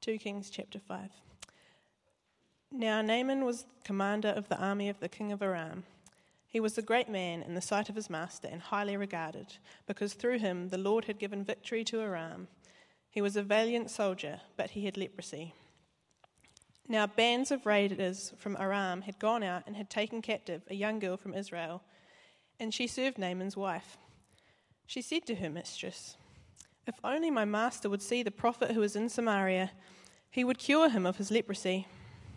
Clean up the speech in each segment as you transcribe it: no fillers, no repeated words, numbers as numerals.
2 Kings chapter 5. Now Naaman was commander of the army of the king of Aram. He was a great man in the sight of his master and highly regarded, because through him the Lord had given victory to Aram. He was a valiant soldier, but he had leprosy. Now bands of raiders from Aram had gone out and had taken captive a young girl from Israel, and she served Naaman's wife. She said to her mistress, "If only my master would see the prophet who is in Samaria, he would cure him of his leprosy."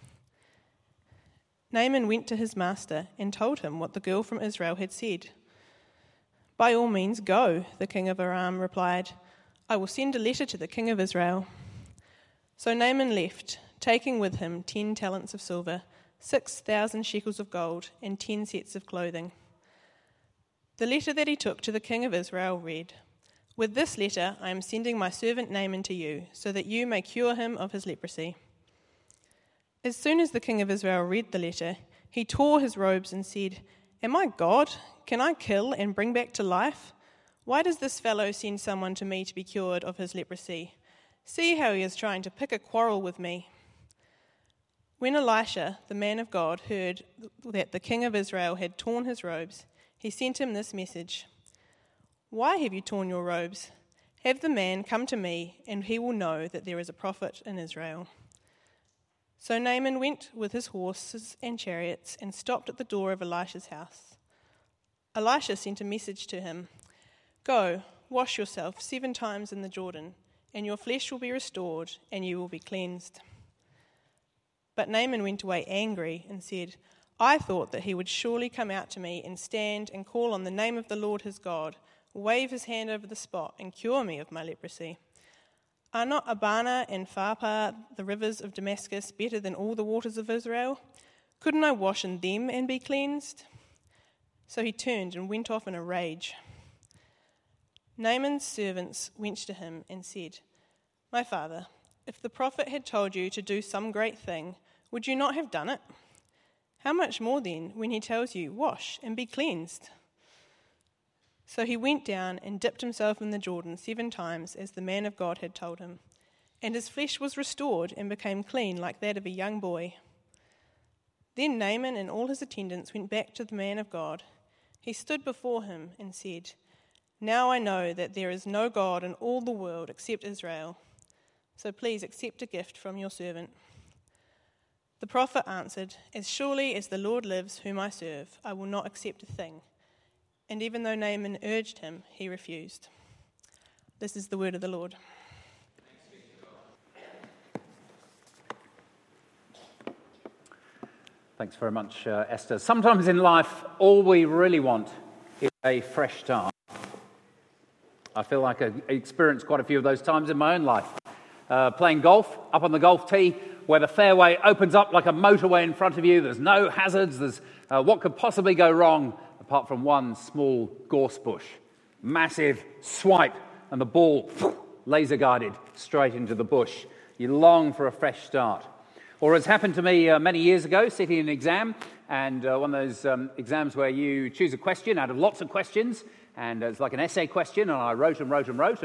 Naaman went to his master and told him what the girl from Israel had said. "By all means go," the king of Aram replied. "I will send a letter to the king of Israel." So Naaman left, taking with him 10 talents of silver, 6,000 shekels of gold, and 10 sets of clothing. The letter that he took to the king of Israel read, "With this letter I am sending my servant Naaman to you, so that you may cure him of his leprosy." As soon as the king of Israel read the letter, he tore his robes and said, "Am I God? Can I kill and bring back to life? Why does this fellow send someone to me to be cured of his leprosy? See how he is trying to pick a quarrel with me." When Elisha, the man of God, heard that the king of Israel had torn his robes, he sent him this message: "Why have you torn your robes? Have the man come to me, and he will know that there is a prophet in Israel." So Naaman went with his horses and chariots and stopped at the door of Elisha's house. Elisha sent a message to him, "Go, wash yourself 7 times in the Jordan, and your flesh will be restored, and you will be cleansed." But Naaman went away angry and said, "I thought that he would surely come out to me and stand and call on the name of the Lord his God, wave his hand over the spot, and cure me of my leprosy. Are not Abana and Pharpar, the rivers of Damascus, better than all the waters of Israel? Couldn't I wash in them and be cleansed?" So he turned and went off in a rage. Naaman's servants went to him and said, "My father, if the prophet had told you to do some great thing, would you not have done it? How much more then when he tells you, 'Wash and be cleansed'?" So he went down and dipped himself in the Jordan 7 times, as the man of God had told him. And his flesh was restored and became clean like that of a young boy. Then Naaman and all his attendants went back to the man of God. He stood before him and said, "Now I know that there is no God in all the world except Israel. So please accept a gift from your servant." The prophet answered, "As surely as the Lord lives, whom I serve, I will not accept a thing." And even though Naaman urged him, he refused. This is the word of the Lord. Thanks very much, Esther. Sometimes in life, all we really want is a fresh start. I feel like I experienced quite a few of those times in my own life. Playing golf, up on the golf tee, where the fairway opens up like a motorway in front of you. There's no hazards. There's what could possibly go wrong, apart from one small gorse bush. Massive swipe, and the ball laser guided straight into the bush. You long for a fresh start. Or as happened to me many years ago, sitting in an exam, and one of those exams where you choose a question out of lots of questions, and it's like an essay question, and I wrote, and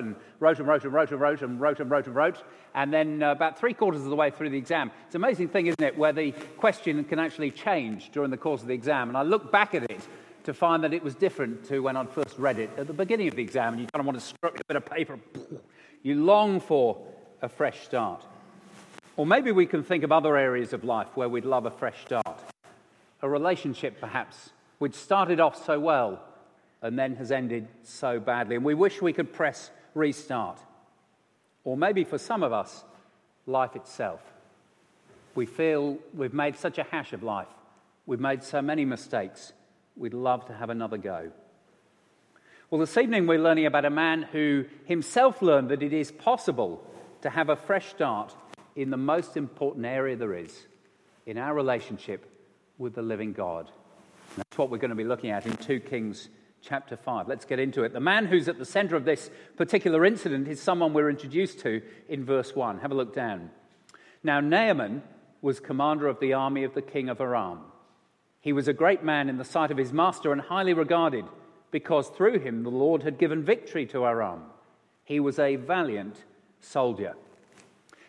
then about 3/4 of the way through the exam, it's an amazing thing, isn't it, where the question can actually change during the course of the exam, and I look back at it to find that it was different to when I'd first read it at the beginning of the exam, and you kind of want to stroke a bit of paper. You long for a fresh start. Or maybe we can think of other areas of life where we'd love a fresh start. A relationship, perhaps, which started off so well and then has ended so badly, and we wish we could press restart. Or maybe for some of us, life itself. We feel we've made such a hash of life. We've made so many mistakes. We'd love to have another go. Well, this evening we're learning about a man who himself learned that it is possible to have a fresh start in the most important area there is, in our relationship with the living God. And that's what we're going to be looking at in 2 Kings chapter 5. Let's get into it. The man who's at the centre of this particular incident is someone we're introduced to in verse 1. Have a look down. Now Naaman was commander of the army of the king of Aram. He was a great man in the sight of his master and highly regarded, because through him the Lord had given victory to Aram. He was a valiant soldier.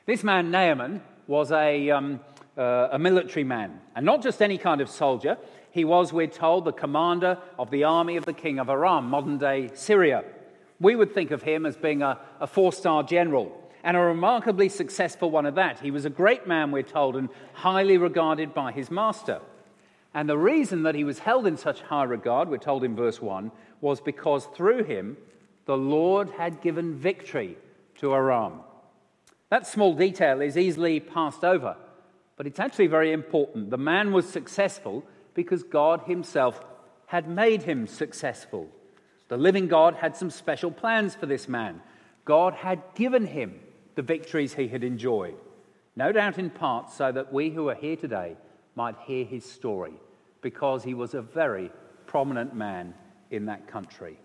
This man, Naaman, was a military man, and not just any kind of soldier. He was, we're told, the commander of the army of the king of Aram, modern-day Syria. We would think of him as being a four-star general, and a remarkably successful one at that. He was a great man, we're told, and highly regarded by his master. And the reason that he was held in such high regard, we're told in verse 1, was because through him the Lord had given victory to Aram. That small detail is easily passed over, but it's actually very important. The man was successful because God himself had made him successful. The living God had some special plans for this man. God had given him the victories he had enjoyed, no doubt in part so that we who are here today might hear his story, because he was a very prominent man in that country.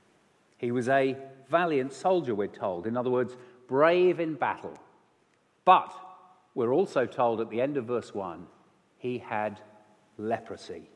He was a valiant soldier, we're told. In other words, brave in battle. But we're also told at the end of verse 1, he had leprosy.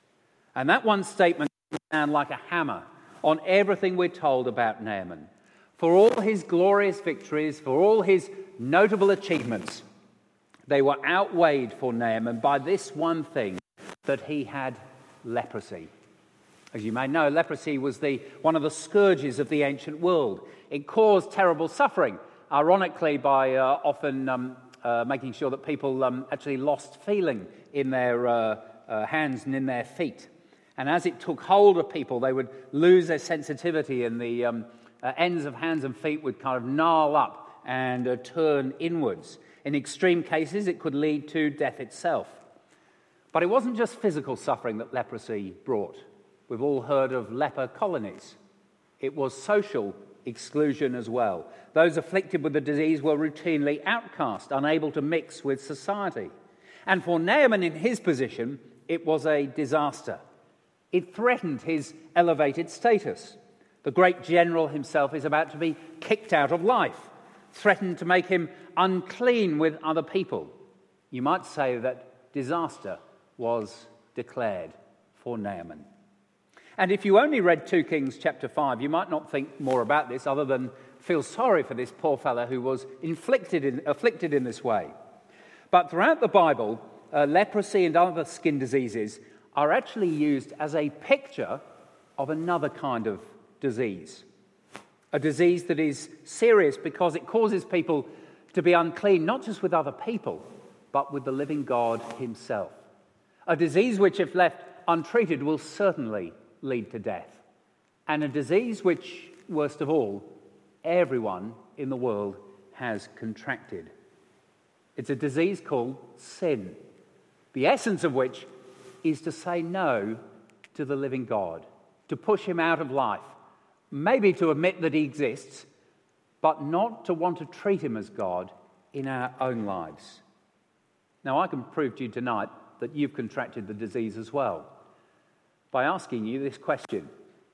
And that one statement sounds like a hammer on everything we're told about Naaman. For all his glorious victories, for all his notable achievements, they were outweighed for Naaman by this one thing, that he had leprosy. As you may know, leprosy was one of the scourges of the ancient world. It caused terrible suffering, ironically, by often making sure that people actually lost feeling in their hands and in their feet. And as it took hold of people, they would lose their sensitivity, and the ends of hands and feet would kind of gnarl up and turn inwards. In extreme cases, it could lead to death itself. But it wasn't just physical suffering that leprosy brought. We've all heard of leper colonies. It was social exclusion as well. Those afflicted with the disease were routinely outcast, unable to mix with society. And for Naaman in his position, it was a disaster. It threatened his elevated status. The great general himself is about to be kicked out of life, threatened to make him unclean with other people. You might say that disaster was declared for Naaman. And if you only read 2 Kings chapter 5, you might not think more about this other than feel sorry for this poor fellow who was afflicted in this way. But throughout the Bible, leprosy and other skin diseases are actually used as a picture of another kind of disease. A disease that is serious because it causes people to be unclean, not just with other people, but with the living God himself. A disease which, if left untreated, will certainly lead to death. And a disease which, worst of all, everyone in the world has contracted. It's a disease called sin, the essence of which is to say no to the living God, to push him out of life, maybe to admit that he exists, but not to want to treat him as God in our own lives. Now, I can prove to you tonight that you've contracted the disease as well by asking you this question.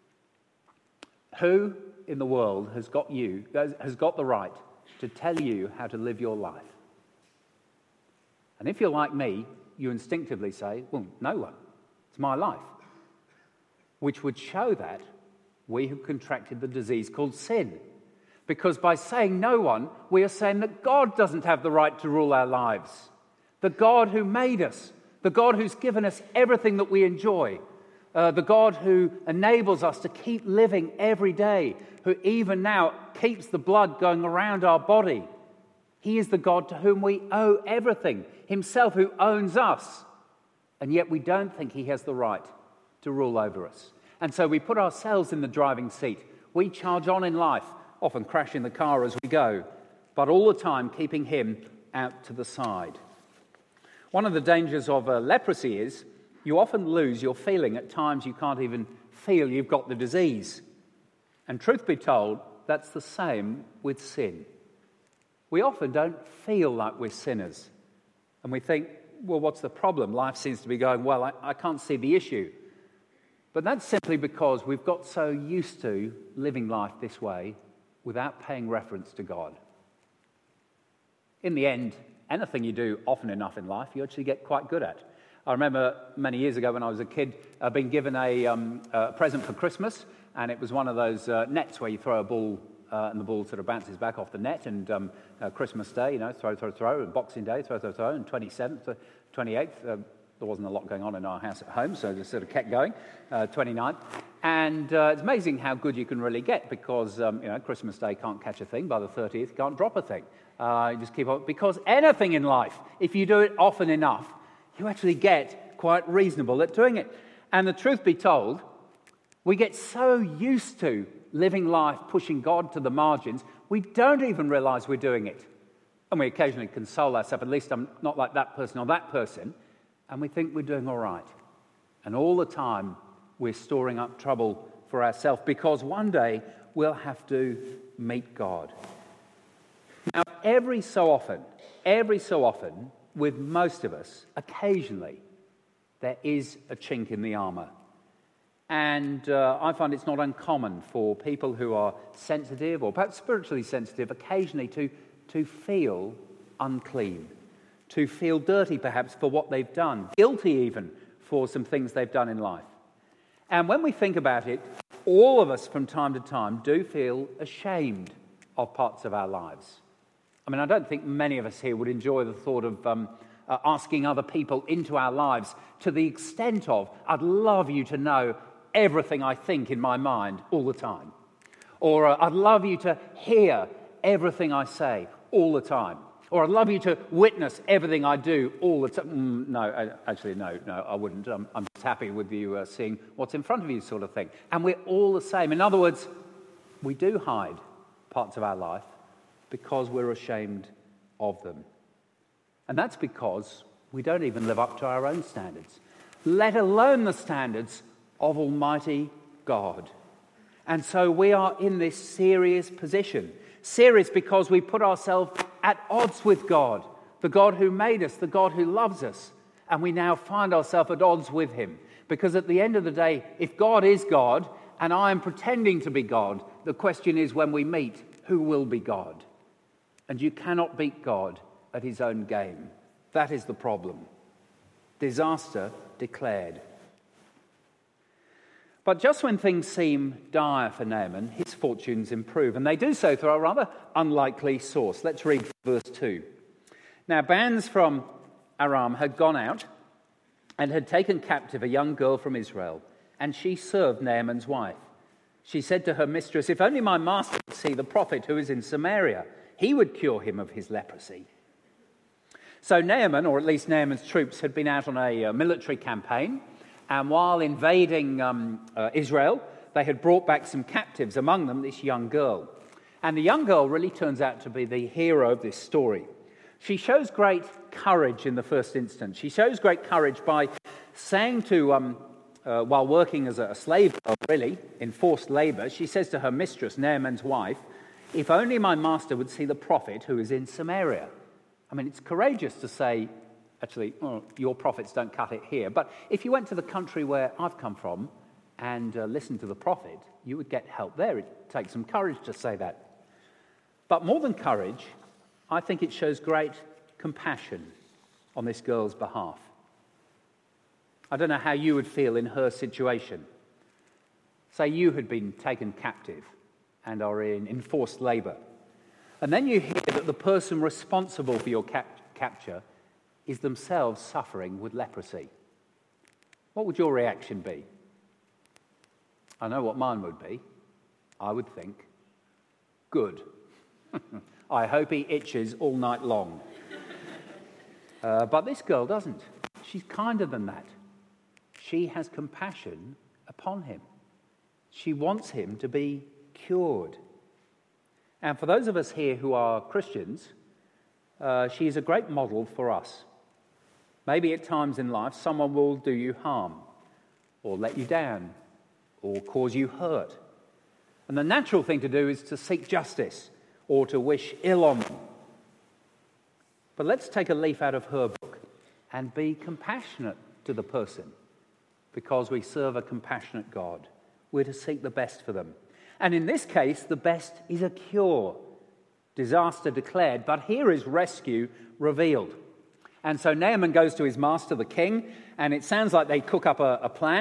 Who in the world has got the right to tell you how to live your life? And if you're like me, you instinctively say, well, no one. It's my life. Which would show that we have contracted the disease called sin. Because by saying no one, we are saying that God doesn't have the right to rule our lives. The God who made us, the God who's given us everything that we enjoy, the God who enables us to keep living every day, who even now keeps the blood going around our body. He is the God to whom we owe everything, himself who owns us. And yet we don't think he has the right to rule over us. And so we put ourselves in the driving seat. We charge on in life, often crashing the car as we go, but all the time keeping him out to the side. One of the dangers of leprosy is you often lose your feeling. At times you can't even feel you've got the disease. And truth be told, that's the same with sin. We often don't feel like we're sinners. And we think, well, what's the problem? Life seems to be going well. I can't see the issue. But that's simply because we've got so used to living life this way without paying reference to God. In the end, anything you do often enough in life, you actually get quite good at. I remember many years ago when I was a kid, being given a present for Christmas, and it was one of those nets where you throw a ball and the ball sort of bounces back off the net, and Christmas Day, throw, and Boxing Day, throw, and 27th, 28th, there wasn't a lot going on in our house at home, so just sort of kept going, 29th. And it's amazing how good you can really get, because, Christmas Day can't catch a thing, by the 30th you can't drop a thing. You just keep on, because anything in life, if you do it often enough, you actually get quite reasonable at doing it. And the truth be told, we get so used to living life pushing God to the margins, we don't even realize we're doing it. And we occasionally console ourselves, at least I'm not like that person or that person, and we think we're doing all right. And all the time, we're storing up trouble for ourselves, because one day we'll have to meet God. Now, every so often, with most of us, occasionally, there is a chink in the armour. And I find it's not uncommon for people who are sensitive, or perhaps spiritually sensitive, occasionally to feel unclean, to feel dirty perhaps for what they've done, guilty even for some things they've done in life. And when we think about it, all of us from time to time do feel ashamed of parts of our lives. I mean, I don't think many of us here would enjoy the thought of asking other people into our lives to the extent of, I'd love you to know everything I think in my mind all the time. Or I'd love you to hear everything I say all the time. Or I'd love you to witness everything I do all the time. No, I wouldn't. I'm just happy with you seeing what's in front of you, sort of thing. And we're all the same. In other words, we do hide parts of our life because we're ashamed of them. And that's because we don't even live up to our own standards, let alone the standards of Almighty God. And so we are in this serious position. Serious because we put ourselves at odds with God, the God who made us, the God who loves us, and we now find ourselves at odds with him. Because at the end of the day, if God is God and I am pretending to be God, the question is, when we meet, who will be God? And you cannot beat God at his own game. That is the problem. Disaster declared. But just when things seem dire for Naaman, his fortunes improve, and they do so through a rather unlikely source. Let's read verse 2. Now, bands from Aram had gone out and had taken captive a young girl from Israel, and she served Naaman's wife. She said to her mistress, "If only my master could see the prophet who is in Samaria, he would cure him of his leprosy." So Naaman, or at least Naaman's troops, had been out on a military campaign, and while invading Israel, they had brought back some captives, among them this young girl. And the young girl really turns out to be the hero of this story. She shows great courage in the first instance. She shows great courage by saying to, while working as a slave girl, really, in forced labour, she says to her mistress, Naaman's wife, "If only my master would see the prophet who is in Samaria." I mean, it's courageous to say, actually, your prophets don't cut it here. But if you went to the country where I've come from and listened to the prophet, you would get help there. It takes some courage to say that. But more than courage, I think it shows great compassion on this girl's behalf. I don't know how you would feel in her situation. Say you had been taken captive and are in enforced labour. And then you hear that the person responsible for your capture is themselves suffering with leprosy. What would your reaction be? I know what mine would be. I would think, good. I hope he itches all night long. But this girl doesn't. She's kinder than that. She has compassion upon him. She wants him to be cured. And for those of us here who are Christians, she is a great model for us. Maybe at times in life, someone will do you harm, or let you down, or cause you hurt. And the natural thing to do is to seek justice, or to wish ill on them. But let's take a leaf out of her book and be compassionate to the person, because we serve a compassionate God. We're to seek the best for them. And in this case, the best is a cure. Disaster declared, but here is rescue revealed. And so Naaman goes to his master, the king, and it sounds like they cook up a plan.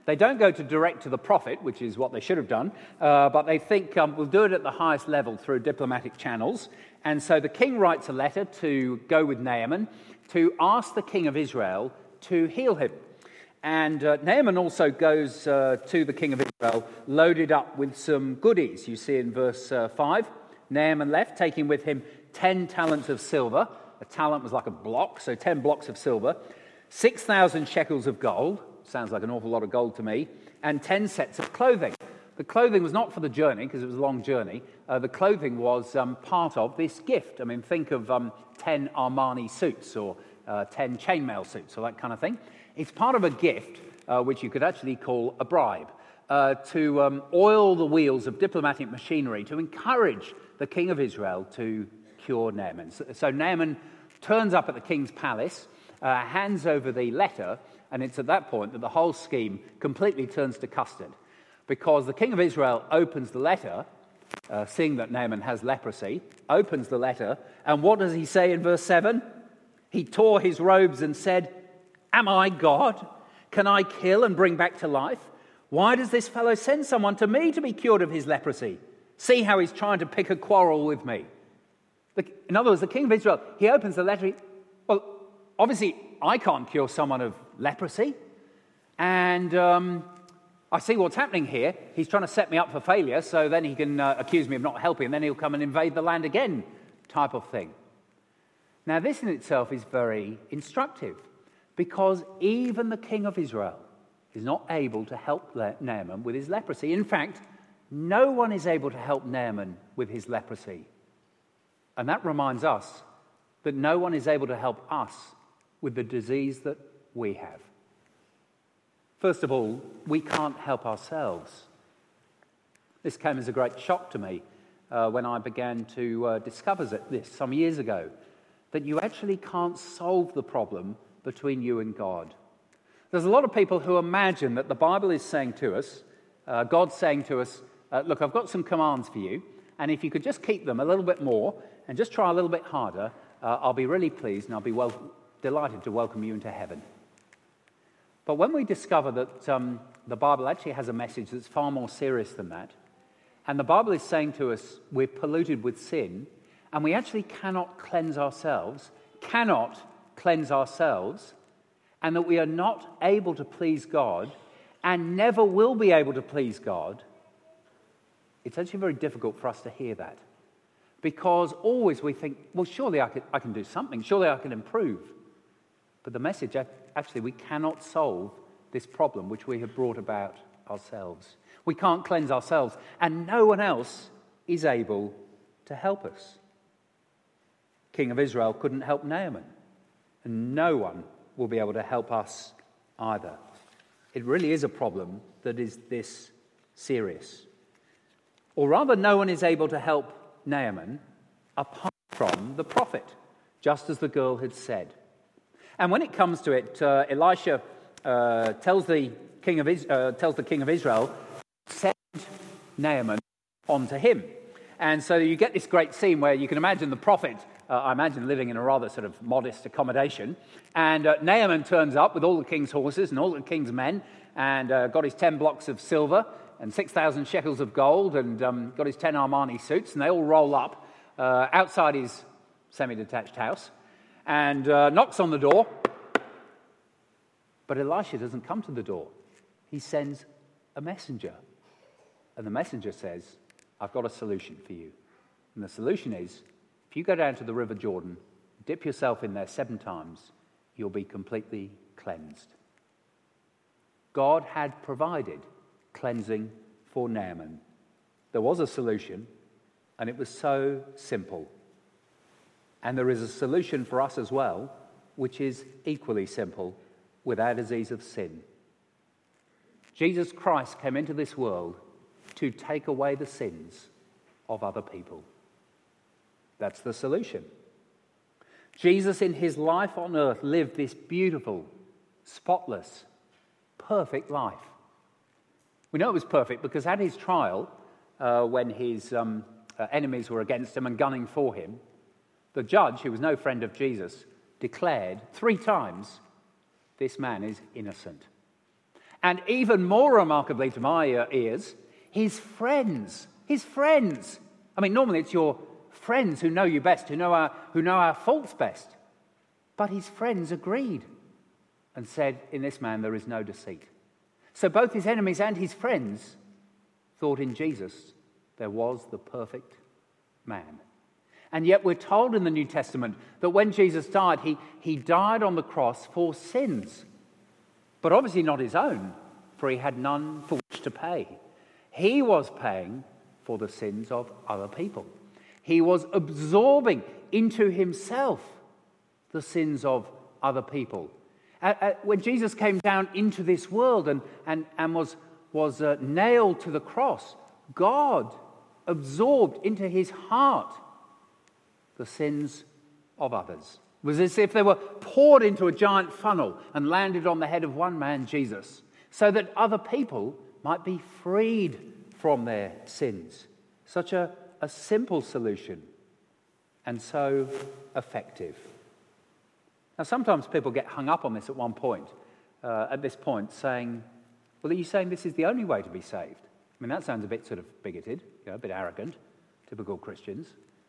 They don't go direct to the prophet, which is what they should have done, but they think we'll do it at the highest level through diplomatic channels. And so the king writes a letter to go with Naaman to ask the king of Israel to heal him. And Naaman also goes to the king of Israel loaded up with some goodies. You see in verse 5, Naaman left, taking with him 10 talents of silver. A talent was like a block, so 10 blocks of silver, 6,000 shekels of gold. Sounds like an awful lot of gold to me. And 10 sets of clothing. The clothing was not for the journey, because it was a long journey. The clothing was part of this gift. I mean, think of 10 Armani suits or 10 chainmail suits or that kind of thing. It's part of a gift, which you could actually call a bribe, to oil the wheels of diplomatic machinery to encourage the king of Israel to cure Naaman. So Naaman turns up at the king's palace, hands over the letter, and it's at that point that the whole scheme completely turns to custard, because the king of Israel opens the letter, seeing that Naaman has leprosy, opens the letter, and what does he say in verse 7? He tore his robes and said, "Am I God? Can I kill and bring back to life? Why does this fellow send someone to me to be cured of his leprosy? See how he's trying to pick a quarrel with me." In other words, the king of Israel, he opens the letter. Well, obviously, I can't cure someone of leprosy. And I see what's happening here. He's trying to set me up for failure, so then he can accuse me of not helping, and then he'll come and invade the land again, type of thing. Now, this in itself is very instructive, because even the king of Israel is not able to help Naaman with his leprosy. In fact, no one is able to help Naaman with his leprosy. And that reminds us that no one is able to help us with the disease that we have. First of all, we can't help ourselves. This came as a great shock to me when I began to discover this some years ago, that you actually can't solve the problem between you and God. There's a lot of people who imagine that the Bible is saying to us, God's saying to us, look, I've got some commands for you, and if you could just keep them a little bit more and just try a little bit harder, I'll be really pleased and I'll be delighted to welcome you into heaven. But when we discover that the Bible actually has a message that's far more serious than that, and the Bible is saying to us we're polluted with sin, and we actually cannot cleanse ourselves, and that we are not able to please God and never will be able to please God, it's actually very difficult for us to hear that. Because always we think, well, surely I can do something, surely I can improve. But the message, actually, we cannot solve this problem which we have brought about ourselves. We can't cleanse ourselves, and no one else is able to help us. King of Israel couldn't help Naaman, and no one will be able to help us either. It really is a problem that is this serious. Or rather, no one is able to help Naaman apart from the prophet, just as the girl had said. And when it comes to it, Elisha tells the king of Israel, send Naaman on to him. And so you get this great scene where you can imagine the prophet, I imagine living in a rather sort of modest accommodation, and Naaman turns up with all the king's horses and all the king's men, and got his 10 blocks of silver and 6,000 shekels of gold, and got his 10 Armani suits, and they all roll up outside his semi-detached house, and knocks on the door. But Elisha doesn't come to the door. He sends a messenger. And the messenger says, I've got a solution for you. And the solution is, if you go down to the River Jordan, dip yourself in there 7 times, you'll be completely cleansed. God had provided cleansing for Naaman. There was a solution, and it was so simple. And there is a solution for us as well, which is equally simple, with our disease of sin. Jesus Christ came into this world to take away the sins of other people. That's the solution. Jesus, in his life on earth, lived this beautiful, spotless, perfect life. We know it was perfect because at his trial, when his enemies were against him and gunning for him, the judge, who was no friend of Jesus, declared 3 times, this man is innocent. And even more remarkably to my ears, his friends. His friends. I mean, normally it's your friends who know you best, who know our faults best. But his friends agreed and said, in this man there is no deceit. So both his enemies and his friends thought in Jesus there was the perfect man. And yet we're told in the New Testament that when Jesus died, he died on the cross for sins. But obviously not his own, for he had none for which to pay. He was paying for the sins of other people. He was absorbing into himself the sins of other people. When Jesus came down into this world and was nailed to the cross, God absorbed into his heart the sins of others. It was as if they were poured into a giant funnel and landed on the head of one man, Jesus, so that other people might be freed from their sins. Such a simple solution and so effective. Now, sometimes people get hung up on this at this point, saying, well, are you saying this is the only way to be saved? I mean, that sounds a bit sort of bigoted, a bit arrogant, typical Christians.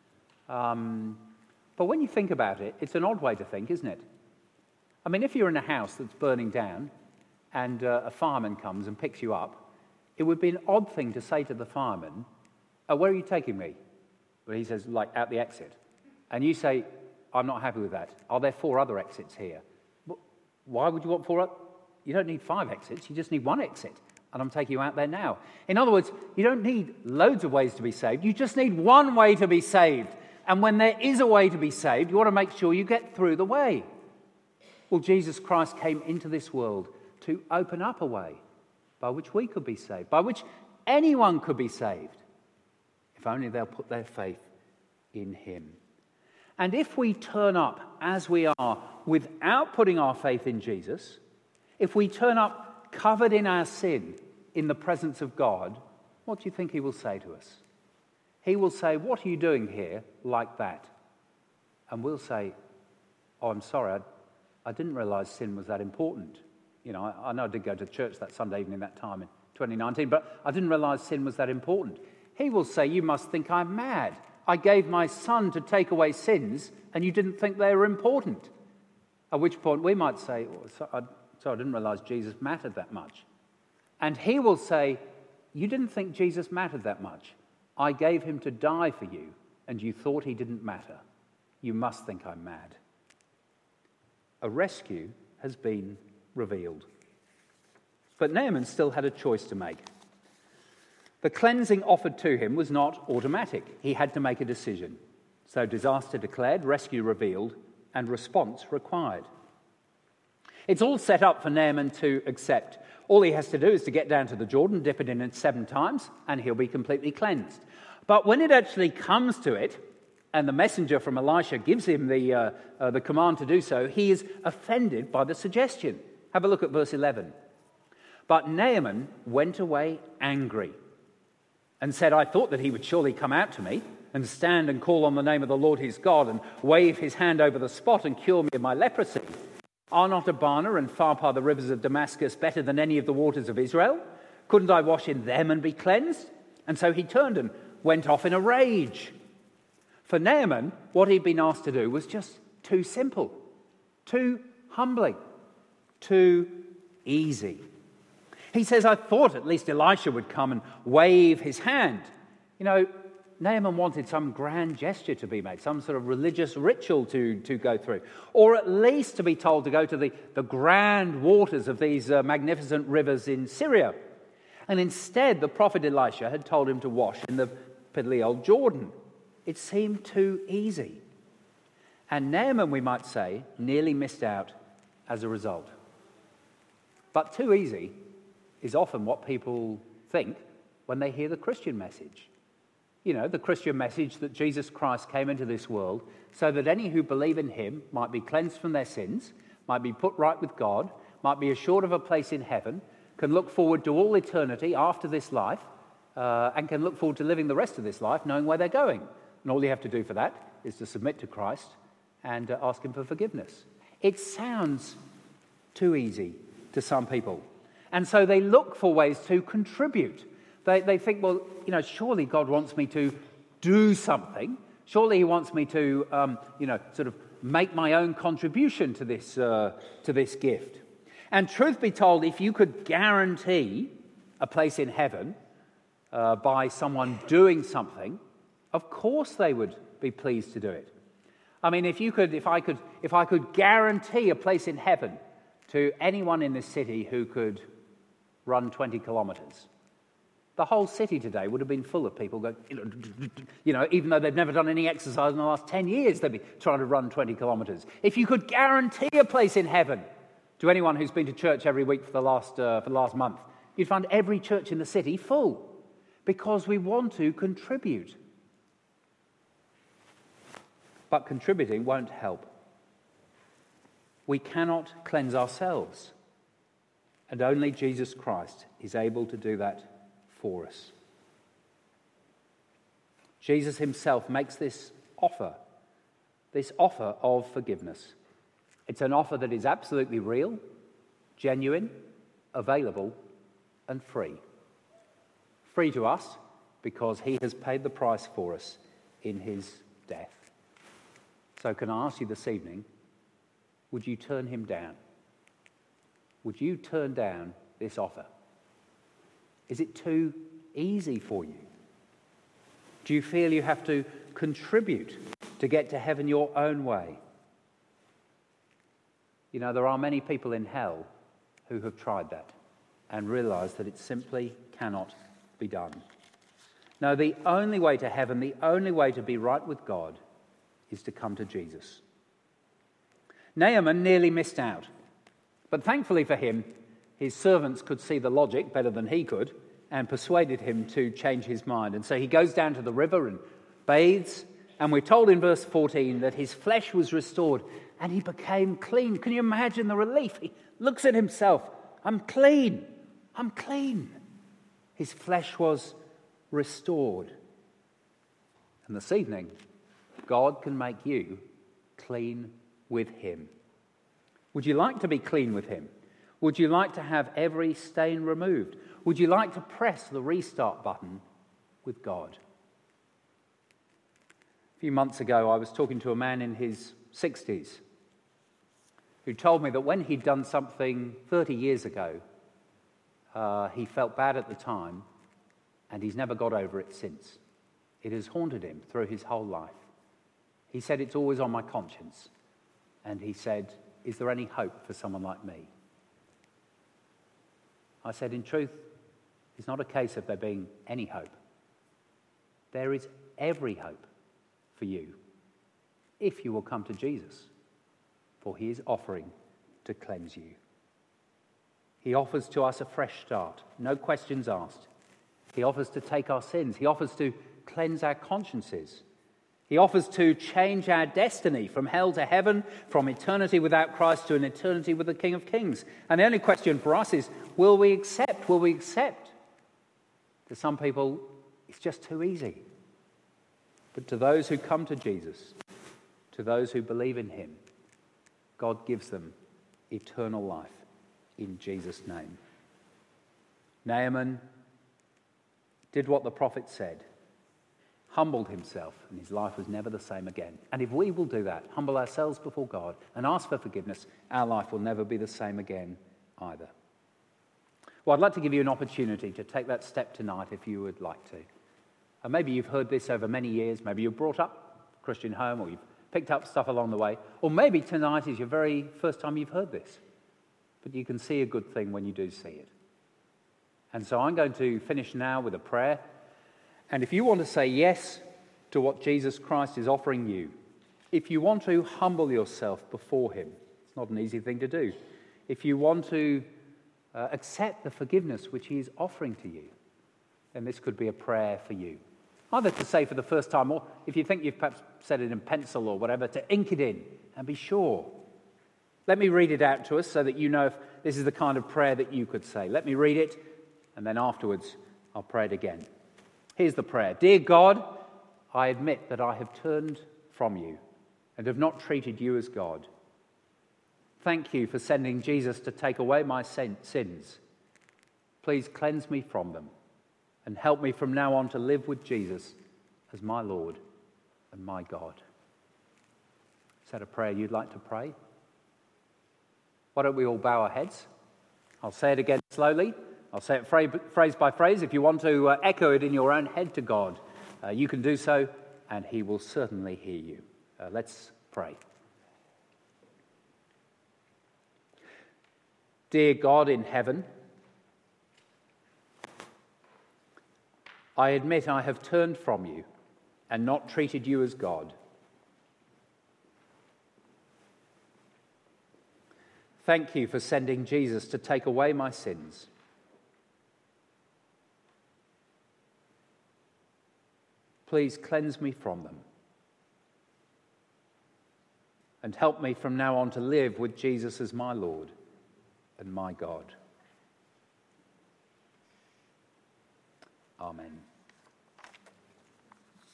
But when you think about it, it's an odd way to think, isn't it? I mean, if you're in a house that's burning down and a fireman comes and picks you up, it would be an odd thing to say to the fireman, oh, where are you taking me? Well, he says, like, out the exit. And you say, I'm not happy with that. Are there 4 other exits here? Why would you want 4 You don't need 5 exits, you just need 1 exit. And I'm taking you out there now. In other words, you don't need loads of ways to be saved. You just need one way to be saved. And when there is a way to be saved, you want to make sure you get through the way. Well, Jesus Christ came into this world to open up a way by which we could be saved, by which anyone could be saved, if only they'll put their faith in him. And if we turn up as we are without putting our faith in Jesus, if we turn up covered in our sin in the presence of God, what do you think he will say to us? He will say, what are you doing here like that? And we'll say, oh, I'm sorry, I didn't realize sin was that important. I know I did go to church that Sunday evening that time in 2019, but I didn't realize sin was that important. He will say, you must think I'm mad. I gave my son to take away sins, and you didn't think they were important. At which point we might say, I didn't realize Jesus mattered that much. And he will say, you didn't think Jesus mattered that much. I gave him to die for you, and you thought he didn't matter. You must think I'm mad. A rescue has been revealed. But Naaman still had a choice to make. The cleansing offered to him was not automatic. He had to make a decision. So disaster declared, rescue revealed, and response required. It's all set up for Naaman to accept. All he has to do is to get down to the Jordan, dip it in 7 times, and he'll be completely cleansed. But when it actually comes to it, and the messenger from Elisha gives him the command to do so, he is offended by the suggestion. Have a look at verse 11. But Naaman went away angry and said, I thought that he would surely come out to me and stand and call on the name of the Lord his God and wave his hand over the spot and cure me of my leprosy. Are not Abana and Pharpar, the rivers of Damascus, better than any of the waters of Israel? Couldn't I wash in them and be cleansed? And so he turned and went off in a rage. For Naaman, what he'd been asked to do was just too simple, too humbling, too easy. He says, I thought at least Elisha would come and wave his hand. Naaman wanted some grand gesture to be made, some sort of religious ritual to go through, or at least to be told to go to the grand waters of these magnificent rivers in Syria. And instead, the prophet Elisha had told him to wash in the piddly old Jordan. It seemed too easy. And Naaman, we might say, nearly missed out as a result. But too easy is often what people think when they hear the Christian message. The Christian message that Jesus Christ came into this world so that any who believe in him might be cleansed from their sins, might be put right with God, might be assured of a place in heaven, can look forward to all eternity after this life, and can look forward to living the rest of this life knowing where they're going. And all you have to do for that is to submit to Christ and ask him for forgiveness. It sounds too easy to some people. And so they look for ways to contribute. They think, well, surely God wants me to do something. Surely he wants me to, sort of make my own contribution to this gift. And truth be told, if you could guarantee a place in heaven by someone doing something, of course they would be pleased to do it. I mean, if I could guarantee a place in heaven to anyone in this city who could run 20 kilometers, the whole city today would have been full of people going, even though they've never done any exercise in the last 10 years, they'd be trying to run 20 kilometers. If you could guarantee a place in heaven to anyone who's been to church every week for the last month, you'd find every church in the city full, because we want to contribute. But contributing won't help. We cannot cleanse ourselves, and only Jesus Christ is able to do that for us. Jesus himself makes this offer of forgiveness. It's an offer that is absolutely real, genuine, available, and free. Free to us because he has paid the price for us in his death. So can I ask you this evening, would you turn him down? Would you turn down this offer? Is it too easy for you? Do you feel you have to contribute to get to heaven your own way? There are many people in hell who have tried that and realized that it simply cannot be done. No, the only way to heaven, the only way to be right with God is to come to Jesus. Naaman nearly missed out, but thankfully for him, his servants could see the logic better than he could and persuaded him to change his mind. And so he goes down to the river and bathes, and we're told in verse 14 that his flesh was restored and he became clean. Can you imagine the relief? He looks at himself. I'm clean. I'm clean. His flesh was restored. And this evening, God can make you clean with him. Would you like to be clean with him? Would you like to have every stain removed? Would you like to press the restart button with God? A few months ago, I was talking to a man in his 60s who told me that when he'd done something 30 years ago, he felt bad at the time, and he's never got over it since. It has haunted him through his whole life. He said, it's always on my conscience. And he said, is there any hope for someone like me? I said, in truth, it's not a case of there being any hope. There is every hope for you if you will come to Jesus, for he is offering to cleanse you. He offers to us a fresh start, no questions asked. He offers to take our sins. He offers to cleanse our consciences. He offers to change our destiny from hell to heaven, from eternity without Christ to an eternity with the King of Kings. And the only question for us is, will we accept? Will we accept? To some people, it's just too easy. But to those who come to Jesus, to those who believe in him, God gives them eternal life in Jesus' name. Naaman did what the prophet said, humbled himself, and his life was never the same again. And if we will do that, humble ourselves before God and ask for forgiveness, our life will never be the same again either. Well, I'd like to give you an opportunity to take that step tonight if you would like to. And maybe you've heard this over many years. Maybe you've brought up a Christian home, or you've picked up stuff along the way. Or maybe tonight is your very first time you've heard this. But you can see a good thing when you do see it. And so I'm going to finish now with a prayer. And if you want to say yes to what Jesus Christ is offering you, if you want to humble yourself before him, it's not an easy thing to do. If you want to accept the forgiveness which he is offering to you, then this could be a prayer for you. Either to say for the first time, or if you think you've perhaps said it in pencil or whatever, to ink it in and be sure. Let me read it out to us so that you know if this is the kind of prayer that you could say. Let me read it, and then afterwards I'll pray it again. Here's the prayer. Dear God, I admit that I have turned from you and have not treated you as God. Thank you for sending Jesus to take away my sins Please cleanse me from them and help me from now on to live with Jesus as my Lord and my God. Is that a prayer you'd like to pray? Why don't we all bow our heads? I'll say it again slowly. I'll say it phrase by phrase. If you want to echo it in your own head to God, you can do so, and he will certainly hear you. Let's pray. Dear God in heaven, I admit I have turned from you and not treated you as God. Thank you for sending Jesus to take away my sins. Please cleanse me from them and help me from now on to live with Jesus as my Lord and my God. Amen.